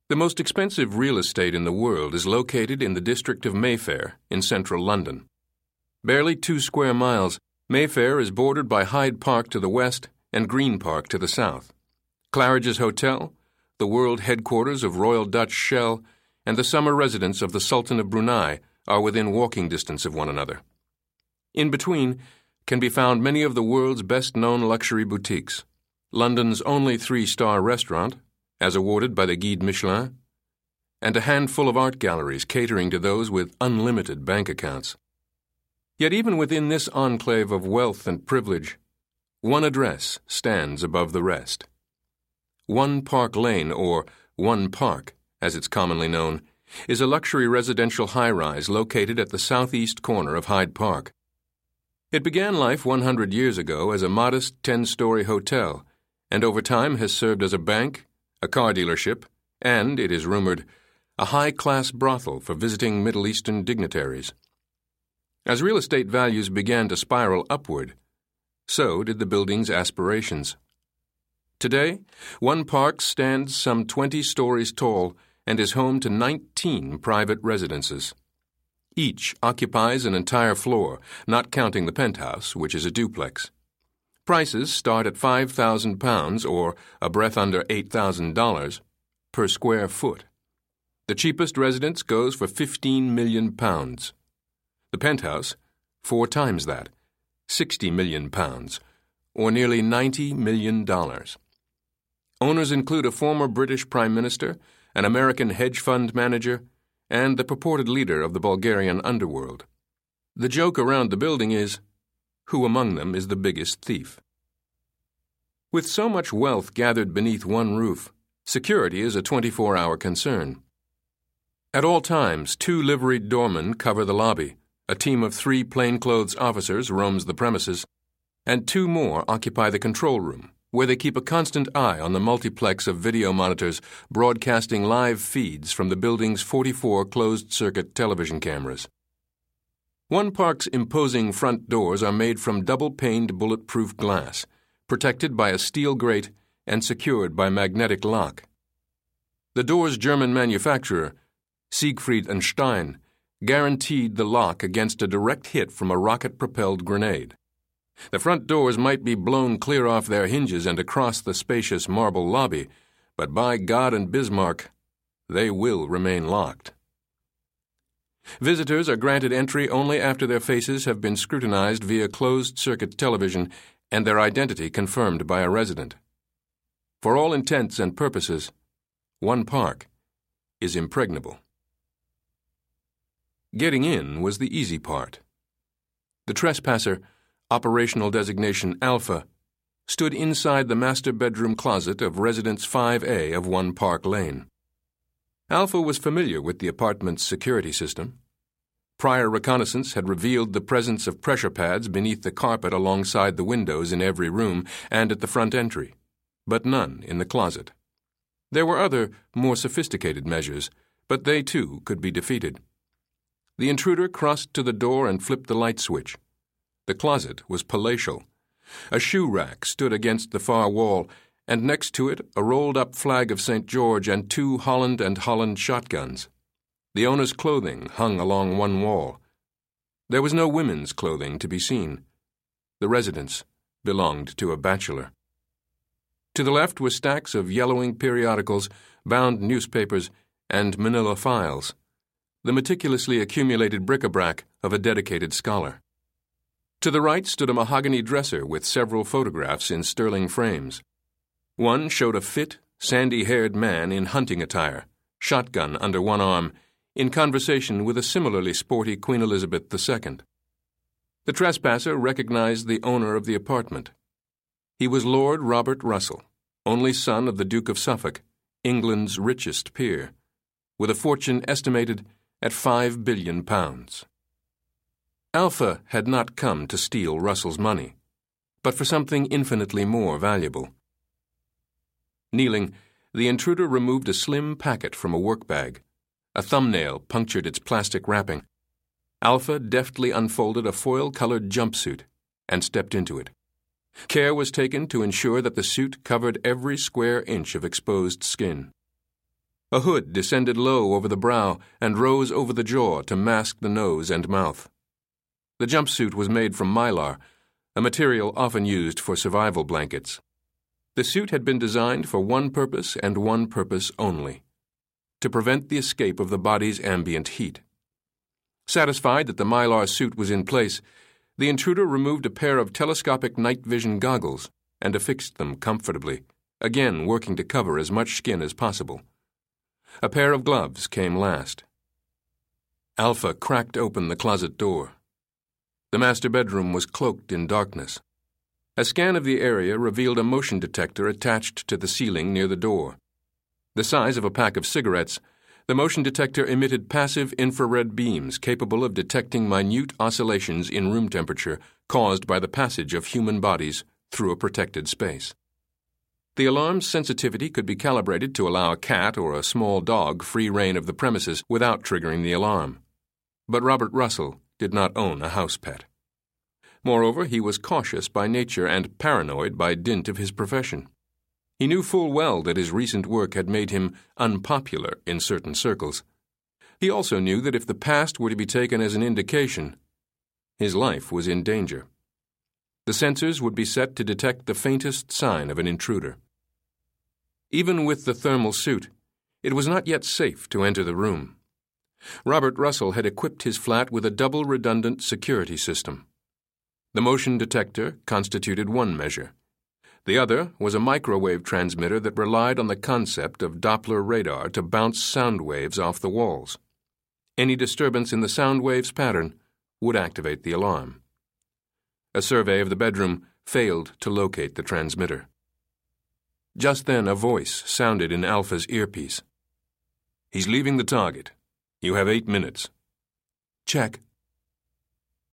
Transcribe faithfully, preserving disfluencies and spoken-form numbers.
The most expensive real estate in the world is located in the district of Mayfair in central London. Barely two square miles, Mayfair is bordered by Hyde Park to the west and Green Park to the south. Claridge's Hotel, the world headquarters of Royal Dutch Shell, and the summer residence of the Sultan of Brunei are within walking distance of one another. In between can be found many of the world's best-known luxury boutiques, London's only three-star restaurant, as awarded by the Guide Michelin, and a handful of art galleries catering to those with unlimited bank accounts. Yet even within this enclave of wealth and privilege, one address stands above the rest. One Park Lane, or One Park, as it's commonly known, is a luxury residential high-rise located at the southeast corner of Hyde Park. It began life one hundred years ago as a modest ten-story hotel, and over time has served as a bank, a car dealership, and, it is rumored, a high-class brothel for visiting Middle Eastern dignitaries. As real estate values began to spiral upward, so did the building's aspirations. Today, One Park stands some twenty stories tall and is home to nineteen private residences. Each occupies an entire floor, not counting the penthouse, which is a duplex. Prices start at five thousand pounds, or a breath under eight thousand dollars, per square foot. The cheapest residence goes for fifteen million pounds. The penthouse, four times that, sixty million pounds, or nearly ninety million dollars. Owners include a former British Prime Minister, an American hedge fund manager, and the purported leader of the Bulgarian underworld. The joke around the building is, who among them is the biggest thief? With so much wealth gathered beneath one roof, security is a twenty-four hour concern. At all times, two liveried doormen cover the lobby, a team of three plainclothes officers roams the premises, and two more occupy the control room, where they keep a constant eye on the multiplex of video monitors broadcasting live feeds from the building's forty-four closed-circuit television cameras. One Park's imposing front doors are made from double-paned bulletproof glass, protected by a steel grate and secured by magnetic lock. The door's German manufacturer, Siegfried and Stein, guaranteed the lock against a direct hit from a rocket-propelled grenade. The front doors might be blown clear off their hinges and across the spacious marble lobby, but by God and Bismarck, they will remain locked. Visitors are granted entry only after their faces have been scrutinized via closed-circuit television and their identity confirmed by a resident. For all intents and purposes, One Park is impregnable. Getting in was the easy part. The trespasser, operational designation Alpha, stood inside the master bedroom closet of Residence five A of One Park Lane. Alpha was familiar with the apartment's security system. Prior reconnaissance had revealed the presence of pressure pads beneath the carpet alongside the windows in every room and at the front entry, but none in the closet. There were other, more sophisticated measures, but they too could be defeated. The intruder crossed to the door and flipped the light switch. The closet was palatial. A shoe rack stood against the far wall, and next to it a rolled-up flag of Saint George and two Holland and Holland shotguns. The owner's clothing hung along one wall. There was no women's clothing to be seen. The residence belonged to a bachelor. To the left were stacks of yellowing periodicals, bound newspapers, and manila files, the meticulously accumulated bric-a-brac of a dedicated scholar. To the right stood a mahogany dresser with several photographs in sterling frames. One showed a fit, sandy-haired man in hunting attire, shotgun under one arm, in conversation with a similarly sporty Queen Elizabeth the Second. The trespasser recognized the owner of the apartment. He was Lord Robert Russell, only son of the Duke of Suffolk, England's richest peer, with a fortune estimated at five billion pounds. Alpha had not come to steal Russell's money, but for something infinitely more valuable. Kneeling, the intruder removed a slim packet from a work bag. A thumbnail punctured its plastic wrapping. Alpha deftly unfolded a foil-colored jumpsuit and stepped into it. Care was taken to ensure that the suit covered every square inch of exposed skin. A hood descended low over the brow and rose over the jaw to mask the nose and mouth. The jumpsuit was made from mylar, a material often used for survival blankets. The suit had been designed for one purpose and one purpose only: to prevent the escape of the body's ambient heat. Satisfied that the mylar suit was in place, the intruder removed a pair of telescopic night vision goggles and affixed them comfortably, again working to cover as much skin as possible. A pair of gloves came last. Alpha cracked open the closet door. The master bedroom was cloaked in darkness. A scan of the area revealed a motion detector attached to the ceiling near the door. The size of a pack of cigarettes, the motion detector emitted passive infrared beams capable of detecting minute oscillations in room temperature caused by the passage of human bodies through a protected space. The alarm's sensitivity could be calibrated to allow a cat or a small dog free rein of the premises without triggering the alarm. But Robert Russell did not own a house pet. Moreover, he was cautious by nature and paranoid by dint of his profession. He knew full well that his recent work had made him unpopular in certain circles. He also knew that if the past were to be taken as an indication, his life was in danger. The sensors would be set to detect the faintest sign of an intruder. Even with the thermal suit, it was not yet safe to enter the room. Robert Russell had equipped his flat with a double redundant security system. The motion detector constituted one measure. The other was a microwave transmitter that relied on the concept of Doppler radar to bounce sound waves off the walls. Any disturbance in the sound waves pattern would activate the alarm. A survey of the bedroom failed to locate the transmitter. Just then a voice sounded in Alpha's earpiece. "He's leaving the target. You have eight minutes." "Check."